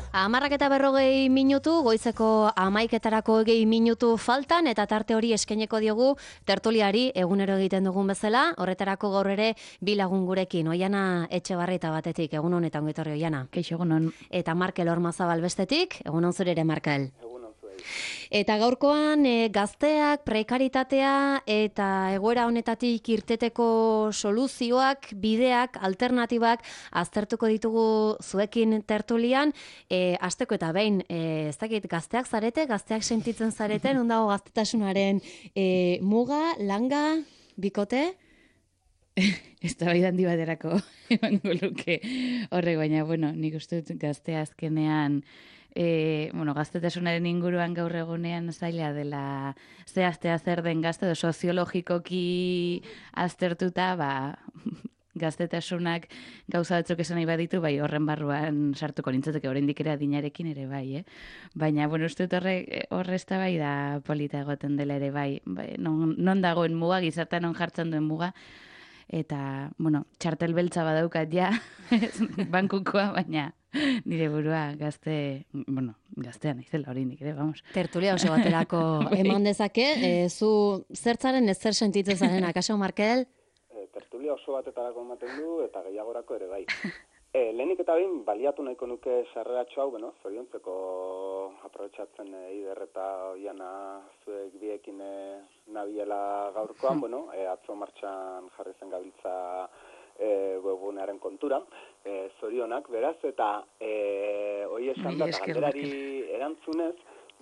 10:40 minutu, goizeko 11:20 minutu faltan, eta tarte hori eskaineko diogu tertuliari egunero egiten dugun bezala. Horretarako gaur ere bi lagun gurekin, Oiana Etxebarrieta batetik, egun honetan goitorri Oiana. Kaixo, egunon. Eta Markel Ormazabal bestetik, egunon zure ere Markel. Eta gaurkoan gazteak, prekaritatea eta egoera honetatik irteteko soluzioak, bideak, alternatibak aztertuko ditugu zuekin tertulian. Hasteko eta behin, ez dakit, gazteak zarete, gazteak sentitzen zareten, ondago gaztetasunaren muga, langa, bikote? Ez da bai handi baterako emango luke horrek, baina, nik uste dut gaztea azkenean gaztetasunaren inguruan gaur egunean zaila dela zehaztea zer den gazte, edo soziologikoki aztertuta, gaztetasunak gauza batzuk esan nahi baditu, bai horren barruan sartuko nintzateke oraindik ere adinarekin ere bai, Baina, uste dut horre ez da bai da polita egoten dela ere bai, non dagoen muga, gizartean non jartzen duen muga, eta, txartel beltza badaukat ja, bankukoa, baina nire burua gaztean naizela oraindik ere, vamos. Tertulia oso baterako eman dezake, zu zertzaren ez zer sentitzen zaren, akaso Markel? Tertulia oso batetarako ematen du, eta gehiagorako ere bai. Lehenik eta behin, baliatu nahiko nuke sarreratxo hau, zoriontzeko aprobetxatzen Eider eta Oiana zuek biekin nabiela gaurkoan, atzo martxan jarri zen gabiltza webgunearen kontura, zorionak, beraz, eta hoi esan da, galderari erantzunez,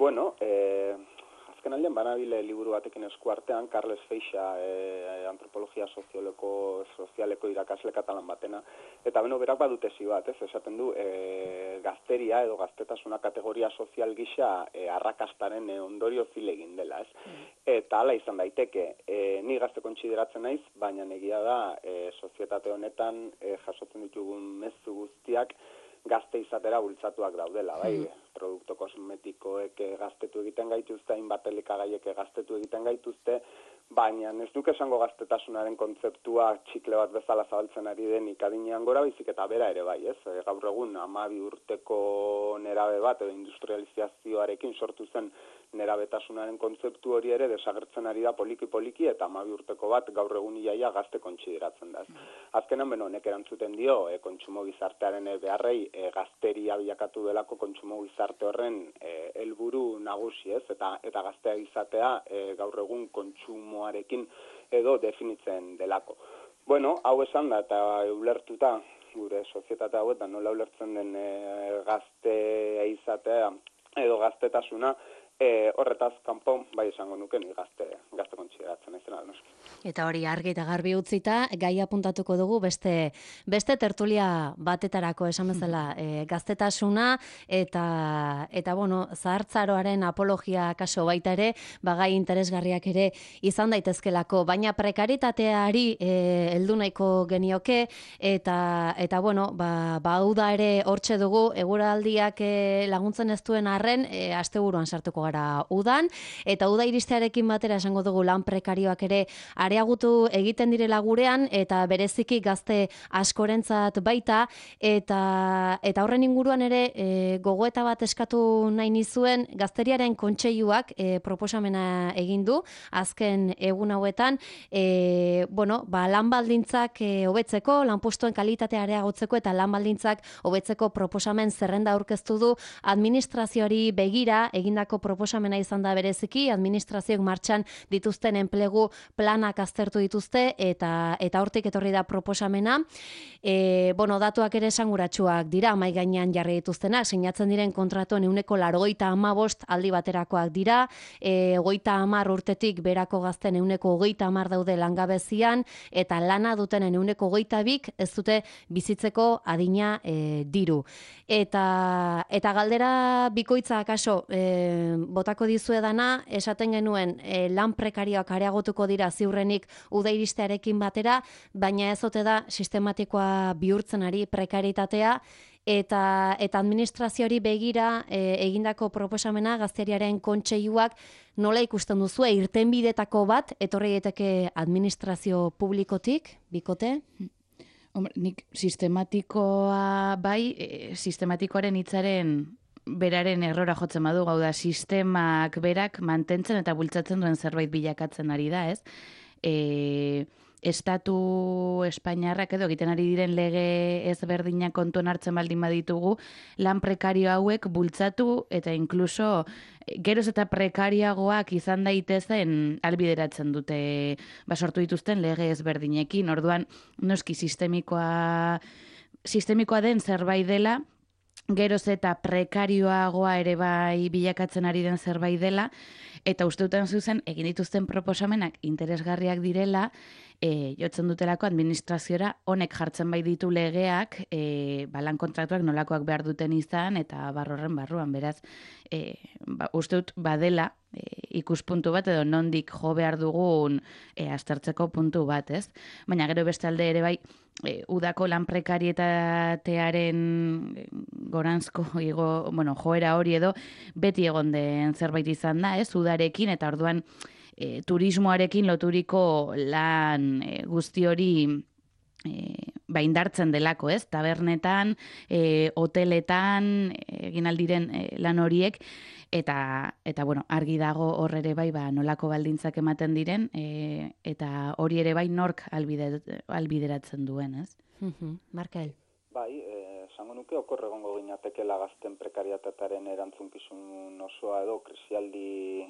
azken aldean banabile liburu batekin esku artean, Carles Feixa, antropologia sozialeko irakasle katalan batena, eta berak badute zi bat, esaten du, gazteria edo gaztetasuna kategoria sozial gisa arrakastaren ondorio zilegin dela, Eta hala izan daiteke, ni gazte kontsideratzen naiz, baina egia da, sozietate honetan jasotzen ditugun mezu guztiak gazte izatera bultzatuak daudela, bai? Produkto kosmetikoek gaztetu egiten gaituzte, hainbat elikagaiek gaztetu egiten gaituzte, baina ez duke esango gaztetasunaren kontzeptua txikle bat bezala zabaltzen ari denik adinean gora, baizik eta bera ere bai, Gaur egun 12 urteko nerabe bat edo industrializazioarekin sortu zen nerabetasunaren kontzeptu hori ere desagertzen ari da poliki-poliki, eta 12 urteko bat gaur egun iaia gazte kontsideratzen da. Azkenan, honek erantzuten dio, kontsumo gizartearen beharrei gazteria bilakatu delako kontsumo gizarte horren helburu nagusi, eta gaztea izatea gaur egun kontsumoarekin edo definitzen delako. Hau esan da, eta ulertuta, gure sozietate hauetan nola ulertzen den gaztea izatea edo gaztetasuna, horretaz kanpo, bai esango nuke ni gazte kontsideratzen naizela, noski. Eta hori argi eta garbi utzita, gai apuntatuko dugu beste tertulia batetarako esan bezala gaztetasuna eta zahartzaroaren apologia kaso baita ere, gai interesgarriak ere izan daitezkelako, baina prekaritateari heldu nahiko genioke eta hau da ere hortxe dugu, eguraldiak laguntzen ez duen arren, asteburuan sartuko gara udan, eta uda iristearekin batera esango dugu lan prekarioak ere areagutu egiten direla gurean, eta bereziki gazte askorentzat baita, eta horren inguruan ere gogoeta bat eskatu nahi nizuen, Gazteriaren Kontseiluak proposamena egin du, azken egun hauetan, lan baldintzak hobetzeko, lanpostuen kalitatea areagotzeko eta lan baldintzak hobetzeko proposamen zerrenda aurkeztu du, administrazioari begira egindako proposamena izan da bereziki, administrazioek martxan dituzten enplegu planak aztertu dituzte, eta hortik etorri da proposamena. Datuak ere esanguratsuak dira, mahai gainean jarri dituztenak, sinatzen diren kontratuen 95 aldi baterakoak dira, 30 urtetik berako gazten 30 daude langabezian, eta lana dutenen 22 ez dute bizitzeko adina diru. Eta galdera bikoitza akaso, botako dizuedana, esaten genuen lan prekarioak areagotuko dira ziurrenik uda iristearekin batera, baina ez ote da sistematikoa bihurtzen ari prekaritatea, eta administrazioari begira egindako proposamena Gazteriaren Kontseiluak nola ikusten duzue, irtenbidetako bat etorri daiteke administrazio publikotik, bikote? Nik sistematikoa bai, sistematikoaren hitzaren beraren errora jotzen badu, gau da, sistemak berak mantentzen eta bultzatzen duen zerbait bilakatzen ari da, ez? Estatu Espainiarrak edo egiten ari diren lege ezberdinak kontuan hartzen baldin baditugu, lan prekario hauek bultzatu eta inkluso geroz eta prekarioagoak izan daitezen albideratzen dute sortu dituzten lege ezberdinekin. Orduan, noski sistemikoa den zerbait dela, geroz eta prekarioagoa ere bai bilakatzen ari den zerbait dela, eta uste duten zuzen, egin dituzten proposamenak interesgarriak direla, jotzen dutelako administraziora honek jartzen bai ditu legeak, lan kontratuak nolakoak behar duten izan, eta barrorren barruan, beraz, uste dut badela ikuspuntu bat, edo nondik jo behar dugun aztertzeko puntu bat, ez? Baina gero bestalde ere bai, udako lan prekarietatearen goranzko joera hori edo beti egon den zerbait izan da, ez? Udarekin, eta orduan turismoarekin loturiko lan guzti hori indartzen delako, ez? Tabernetan, hoteletan, egin aldiren lan horiek, eta argi dago hor ere bai nolako baldintzak ematen diren, eta hori ere bai nork albideratzen duen, ez? Markel. Bai, esango nuke oker egongo ginatekela gazten prekarietatearen erantzunkizun osoa edo krisialdi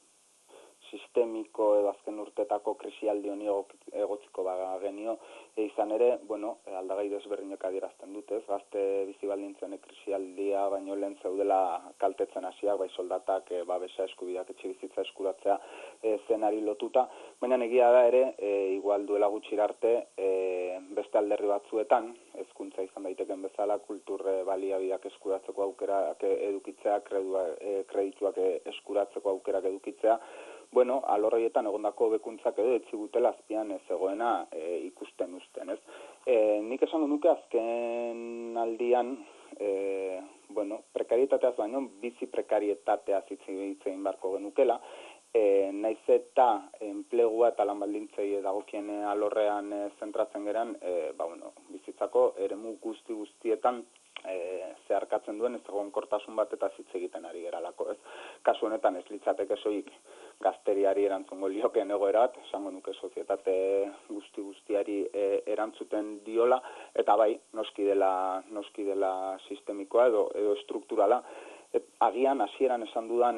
sistemiko edo azken urtetako krisialdi honi egotziko genio, izan ere, aldagai desberdinak adierazten dute, gazte bizi baldintzen krisialdia baino lehen zeudela kaltetzen hasiak, bai soldatak, babesa eskubideak etxebizitza eskuratzea zenari lotuta, baina egia da ere, igual duela gutxi arte, beste alderri batzuetan, hezkuntza izan daiteken bezala, kultur baliabideak eskuratzeko aukerak edukitzea, kredituak eskuratzeko aukerak edukitzea, alorreietan egondako bekuntzak edo etzigutela azpian zegoena ikusten uzten, ez? Nik esango nuke azken aldian, prekarietateaz baino, bizi prekarietateaz hitz egin barko genukela, naiz eta enplegua eta lan baldintzei dagokien alorrean zentratzen geran, bizitzako eremu guztietan zeharkatzen duen ez egonkortasun bat eta hitz egiten ari geralako, ez? Kasu honetan ez litzateke soilik gazteriari erantzungo liokeen egoera bat, esango nuke sozietate guztiari erantzuten diola, eta bai, noski dela sistemikoa edo estrukturala. Agian hasieran esan dudan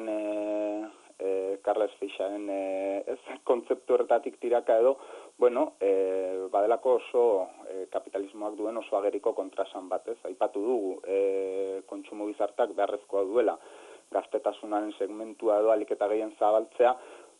Carles Feixaren kontzeptu horretatik tiraka edo, badelako oso kapitalismoak duen oso ageriko kontrasan bat, ez? Aipatu dugu, kontsumo gizartak beharrezkoa duela, gaztetasunaren segmentua edo alik eta gehien zabaltzea,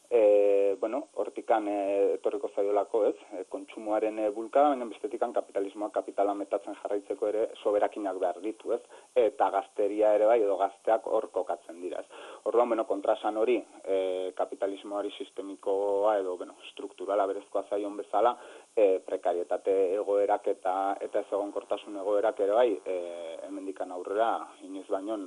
hortikan etorriko zaiolako, ez? Kontsumoaren bulkada, baina bestetikan kapitalismoak kapitala metatzen jarraitzeko ere soberakinak behar ditu, ez? Eta gazteria ere bai, edo gazteak hor kokatzen dira, ez? Orduan, kontrasan hori, kapitalismoari sistemikoa edo, strukturala berezkoa zaion bezala, prekarietate egoerak eta ez egonkortasun egoerak ere bai, hemendikan aurrera, inoiz baino,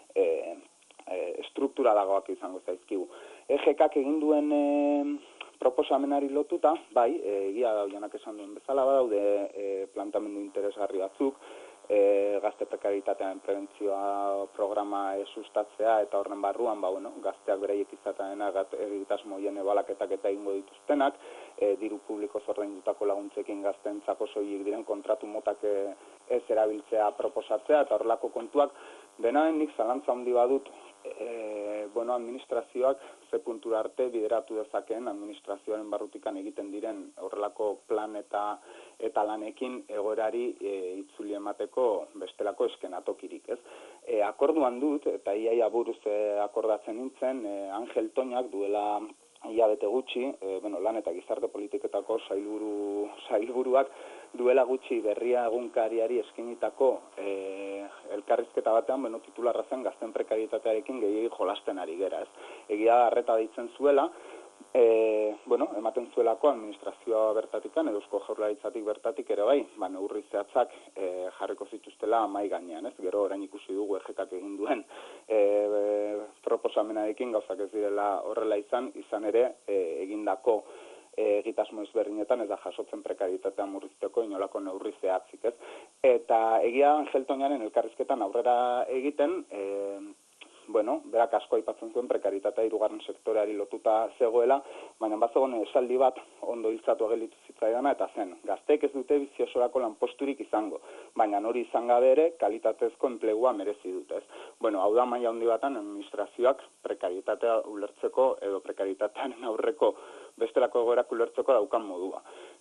strukturalagoak izango zaizkigu. EGK egin duen proposamenari lotuta, bai, egia da Janak esan duen bezala badaude plantamendu interesgarri batzuk, gazte prekaritatearen prebentzioa programa sustatzea eta horren barruan, gazteak beraiek izateena egitasmo hien ebalaketak eta egingo dituztenak, diru publiko ordaindutako laguntzekin gazteentzako soilik diren kontratu motak ez erabiltzea proposatzea eta horrelako kontuak, dena nik zalantza handi badut, administrazioak ze puntura arte bideratu dezakeen administrazioaren barrutikan egiten diren horrelako plan eta lanekin egoerari itzuli emateko bestelako eskenatokirik, ez? Akorduan dut, eta iaia buruz akordatzen nintzen, Angel Toñak duela hilabete gutxi, lan eta gizarte politiketako sailburuak duela gutxi Berria egunkariari eskinitako elkarrizketa batean, titularra zen gazten prekarietatearekin gehiegi jolasten ari gera, ez? Egia arreta deitzen zuela, ematen zuelako administrazioa bertatikan, edo Eusko Jaurlaritzatik bertatik ere bai, neurri zehatzak jarriko zituztela mahai gainean, ez? Gero orain ikusi dugu EGKak egin duen proposamenarekin gauzak ez direla horrela izan ere egindako egitasmo ezberdinetan ez da jasotzen prekarietatea murrizteko inolako neurri zehatzik, ez? Eta egia Angel Toñaren elkarrizketan aurrera egiten, bueno, berak asko aipatzen zuen prekaritatea hirugarren sektoreari lotuta zegoela, baina bazegoen esaldi bat ondo hiltzatu gelitu zitzaidana, eta zen, gazteek ez dute bizi osorako lanposturik izango, baina hori izan gabe ere kalitatezko enplegua merezi dute, ez. Bueno, hau da maila handi batan administrazioak prekaritatea ulertzeko edo prekaritatearen aurreko bestelako egoerak ulertzeko daukan modua.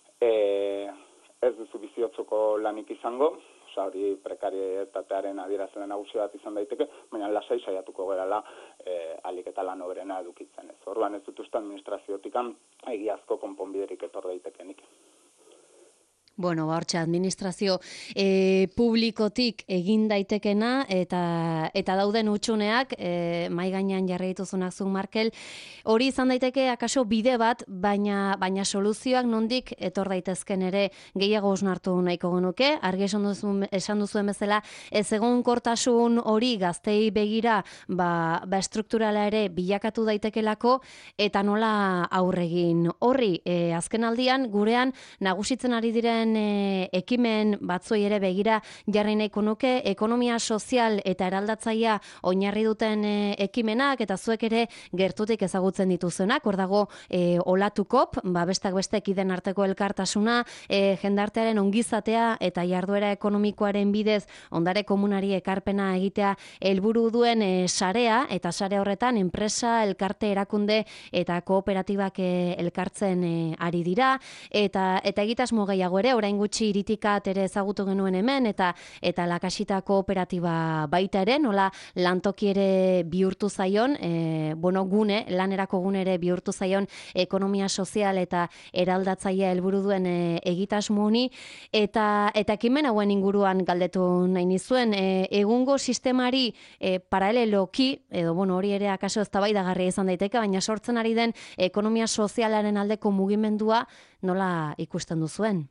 Ez duzu biziotzoko lanik izango, hori prekarietatearen adierazle nagusi bat izan daiteke, baina lasai saiatuko gerala ahalik eta lan hoberena edukitzen ez. Orduan ez dut uste administraziotikan egiazko konponbiderik etor daitekenik. Bueno, hortxe administrazio publikotik egin daitekena eta dauden hutsuneak mahai gainean jarri dituzunak zuk, Markel, hori izan daiteke akaso bide bat, baina soluzioak nondik etor daitezken ere gehiago osnartu nahiko genuke. Argi esan duzuen bezala, ez egonkortasun hori gaztei begira estrukturala ere bilakatu daitekelako, eta nola aurregin horri. Azken aldian, gurean nagusitzen ari diren ekimen batzuei ere begira jarri nahiko nuke, ekonomia sozial eta eraldatzailea oinarri duten ekimenak, eta zuek ere gertutik ezagutzen dituzenak. Hor dago olatukop, bestak beste ekiden arteko elkartasuna, jendartearen ongizatea eta jarduera ekonomikoaren bidez ondare komunari ekarpena egitea helburu duen sarea, eta sare horretan enpresa, elkarte, erakunde eta kooperatibak elkartzen ari dira, eta egitasmo gehiago ere, orain gutxi Iritikat ere ezagutu genuen hemen, eta Lakasita kooperatiba baita ere, nola lantoki ere bihurtu zaion, gune, lanerako gune ere bihurtu zaion ekonomia sozial eta eraldatzailea helburu duen egitasmo honi, eta ekimen hauen inguruan galdetu nahi nizuen, egungo sistemari paraleloki, edo hori ere akaso eztabaidagarria izan daiteke, baina sortzen ari den ekonomia sozialaren aldeko mugimendua nola ikusten duzuen?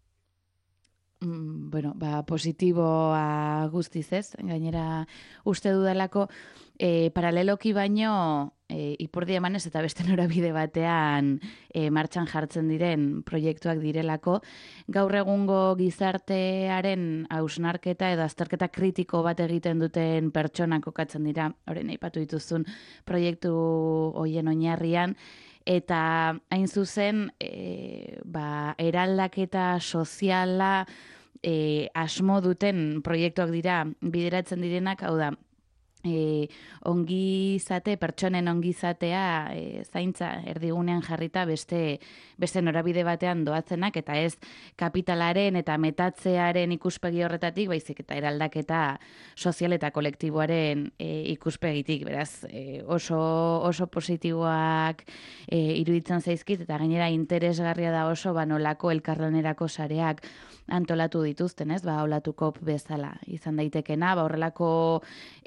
Positiboa guztiz ez, gainera uste dudalako paraleloki baino ipurdi emanez eta beste norabide batean martxan jartzen diren proiektuak direlako, gaur egungo gizartearen hausnarketa edo azterketa kritiko bat egiten duten pertsonak kokatzen dira, orain aipatu dituzun proiektu hoien oinarrian, eta hain zuzen eraldaketa soziala asmo duten proiektuak dira bideratzen direnak, hau da, ongizate, pertsonen ongizatea zaintza erdigunean jarrita beste norabide batean doatzenak, eta ez kapitalaren eta metatzearen ikuspegi horretatik, baizik eta eraldaketa sozial eta kolektiboaren ikuspegitik. Beraz, oso positiboak iruditzen zaizkit, eta gainera interesgarria da oso nolako elkarlanerako sareak antolatu dituzten, ez? Olatukop bezala izan daitekena, horrelako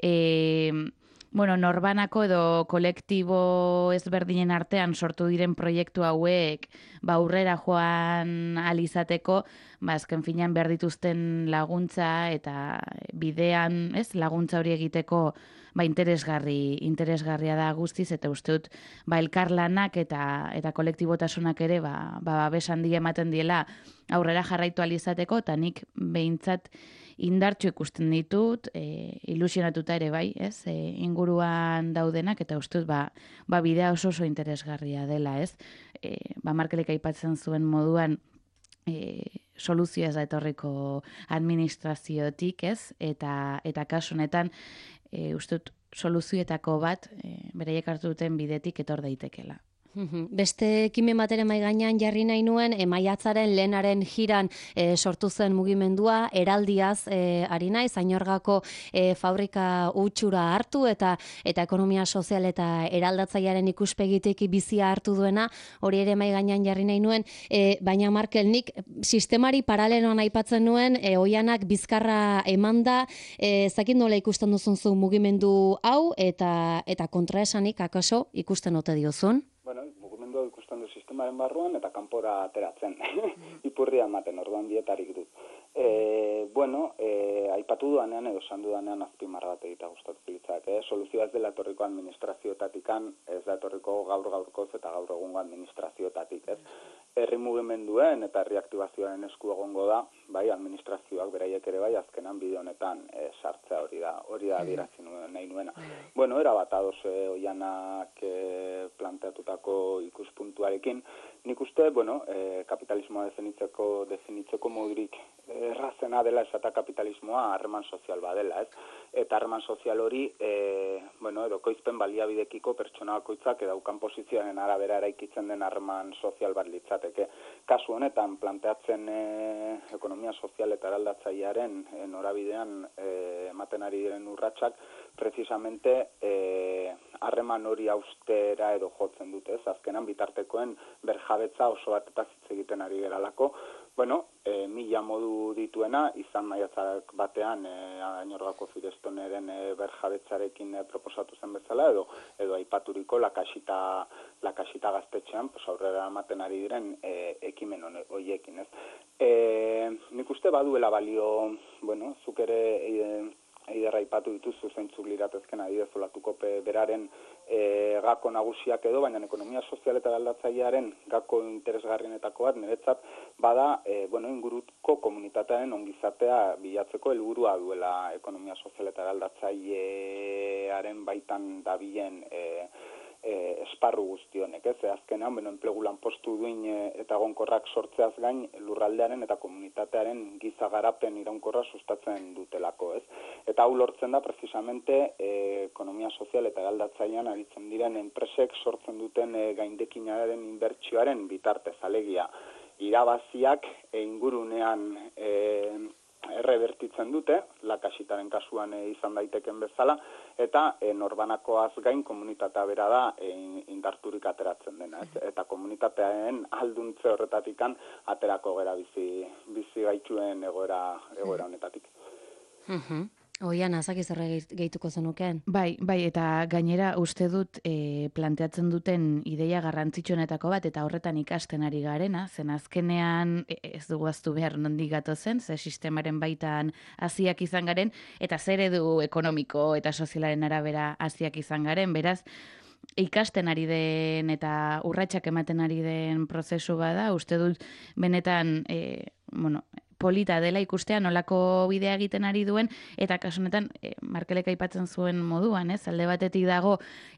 norbanako edo kolektibo ezberdinen artean sortu diren proiektu hauek aurrera joan alizateko, azken finean behar dituzten laguntza eta bidean, ez, laguntza hori egiteko interesgarria da guztiz, eta uste dut elkarlanak eta kolektibotasunak ere babes handia ematen diela aurrera jarraitu alizateko, eta nik behintzat indartxo ikusten ditut, ilusionatuta ere bai, ez, inguruan daudenak, eta uste dut bidea oso interesgarria dela, ez. Markelek aipatzen zuen moduan soluzioa ez da etorriko administraziotik, ez, eta kasu honetan uste dut soluzioetako bat beraiek hartu duten bidetik etor daitekela. Beste ekimen bateren mahai gainean jarri nahi nuen, maiatzaren lehenaren jiran sortu zen mugimendua, eraldiaz ari naiz, Añorgako fabrika utxura hartu eta ekonomia sozial eta eraldatzailearen ikuspegitik bizia hartu duena, hori ere mahai gainean jarri nahi nuen, baina Markel, nik sistemari paraleloan aipatzen nuen, oianak bizkarra emanda, zakit nola ikusten duzun zu mugimendu hau, eta kontraesanik akaso ikusten ote diozun? Mugimendua ikusten du sistemaren barruan eta kanpora ateratzen. Ipurria ematen, orduan dietarik dut. Aipatu duanean edo esan dudanean azpimarra bat egita gustatu litzak. Soluzioa ez dela etorriko administrazioetatikan, ez da etorriko gaur-gaurkoz eta gaur egungo administrazioetatik, ez? Herri mugimenduen eta herri aktibazioaren esku egongo da, administrazioak beraiek ere azkenan bide honetan sartzea hori da adierazi nahi nuena. bueno, erabat ados Oianak planteatutako ikuspuntuarekin. Nik uste, bueno, kapitalismoa definitzeko modurik errazena dela esata kapitalismoa harreman sozial badela, ez? Eta harreman sozial hori, bueno, edo koizpen baliabidekiko pertsona bakoitzak daukan posizioaren arabera eraikitzen den harreman sozial bat litzateke. Kasu honetan, planteatzen ekonomia sozial eta eraldatzailearen norabidean ematen ari diren urratsak, precisamente harreman hori austera edo jotzen dute, ez? Azkenan bitartekoen berjabetza oso bat eta hitz egiten ari geralako, bueno, 1000 modu dituena, izan maiatzak batean Añorgako Firestoneren berjabetzarekin proposatu zen bezala, edo aipaturiko lakasita gaztetxean, aurrera ematen ari diren ekimen horiekin, ez. Nik uste baduela balio, bueno, zuk ere Eiderra aipatu dituzu zeintzuk liratezken adibidez olatuko beraren gako nagusiak edo, baina ekonomia sozial eta eraldatzailearen gako interesgarrienetako bat niretzat bada inguruko komunitatearen ongizatea bilatzeko helburua duela ekonomia sozial eta eraldatzailearen baitan dabilen esparru guztionek, ez? Azkenean, enplegu lanpostu duin eta egonkorrak sortzeaz gain lurraldearen eta komunitatearen giza garapen iraunkorra sustatzen dutelako, ez? Eta hau lortzen da, precisamente, ekonomia sozial eta eraldatzailean aritzen diren enpresek sortzen duten gaindekinaren inbertsioaren bitartez, alegia irabaziak ingurunean errebertitzen dute, lakasitaren kasuan izan daiteken bezala, eta norbanakoaz gain komunitatea bera da indarturik ateratzen dena, eta komunitatearen alduntze horretatikan aterako gera bizi gaituen egoera honetatik. Oiana, zaki zer gehituko zenukeen? Bai, eta gainera uste dut planteatzen duten ideia garrantzitsuenetako bat, eta horretan ikasten ari garena, zen azkenean ez dugu aztu behar nondik gatozen, ze sistemaren baitan haziak izan garen, eta zer edu ekonomiko eta sozialaren arabera haziak izan garen, beraz, ikasten ari den eta urratsak ematen ari den prozesu bada, uste dut benetan, polita dela ikustea nolako bidea egiten ari duen, eta kasu honetan Markelek aipatzen zuen moduan, ez? Alde batetik dago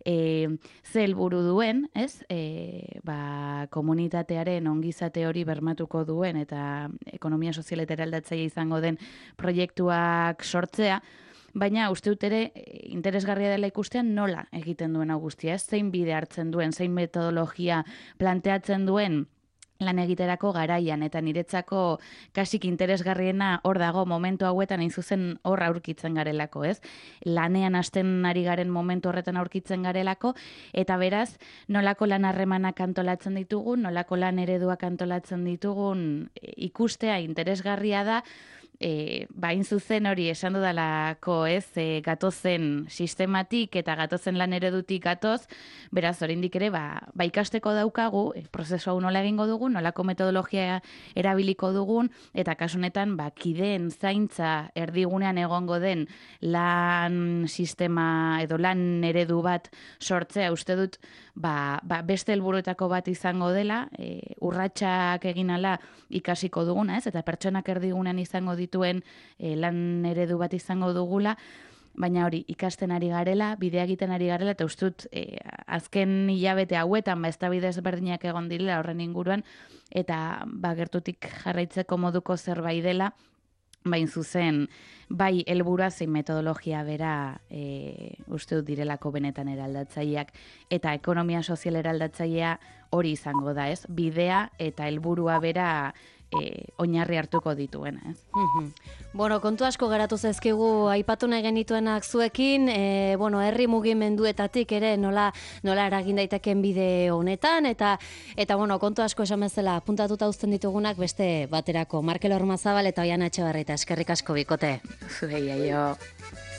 ze helburu duen, ez? Komunitatearen ongizate hori bermatuko duen eta ekonomia sozial eta eraldatzaile izango den proiektuak sortzea, baina uste dut ere interesgarria dela ikustean nola egiten duen guztia, ez? Zein bide hartzen duen, zein metodologia planteatzen duen lan egiterako garaian, eta niretzako kasik interesgarriena hor dago momentu hauetan hain zuzen hor aurkitzen garelako, ez? Lanean hasten ari garen momentu horretan aurkitzen garelako, eta beraz, nolako lan harremanak antolatzen ditugun, nolako lan ereduak antolatzen ditugun ikustea interesgarria da, hain zuzen hori esan dudalako, ez, gatozen sistematik eta gatozen lan eredutik gatoz, beraz, oraindik ere, ikasteko daukagu, prozesu hau nola egingo dugun, nolako metodologia erabiliko dugun, eta kasunetan, kideen zaintza erdigunean egongo den lan sistema edo lan eredu bat sortzea, uste dut, beste helburuetako bat izango dela, urratsak egin ala ikasiko duguna, ez, eta pertsonak erdigunean izango dituen lan eredu bat izango dugula, baina hori ikasten ari garela, bidea egiten ari garela, eta uste dut azken hilabete hauetan eztabaida ezberdinak egon direla horren inguruan, eta gertutik jarraitzeko moduko zerbait dela, bain zuzen, bai helburua zein metodologia bera uste dut direlako benetan eraldatzaileak, eta ekonomia sozial eraldatzailea hori izango da, ez? Bidea eta helburua bera oinarri hartuko dituen, ez? Bueno, kontu asko geratu zaizkigu aipatu nahi genituenak zuekin, herri mugimenduetatik ere nola eragin daiteken bide honetan, eta kontu asko esan bezala puntatuta uzten ditugunak beste baterako. Markel Ormazabal eta Oiana Etxebarrieta, eskerrik asko bikote. Zuei, aio.